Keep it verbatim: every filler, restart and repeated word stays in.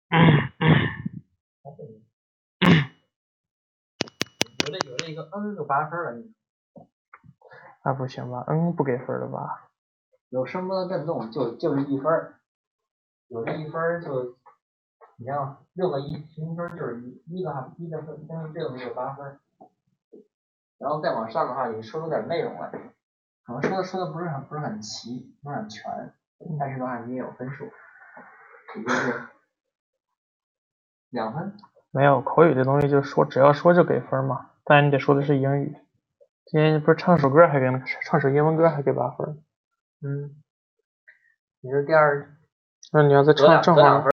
有的有的一个 n 就八分了， 那不行吧 ？n 不给分的吧？ 有声波的振动就就是一分，有这一分就，你像六个一平分就是一一个一个分，但是六个就是八分。然后再往上的话，你说出点内容来，可能说的说的不是很不是很齐，不是很全，但是的话你也有分数，也就是两分。 没有口语这东西，就是说只要说就给分嘛，但你得说的是英语。今天不是唱首歌还给唱首英文歌还给八分。 嗯，你说第二， 那你要再唱正好。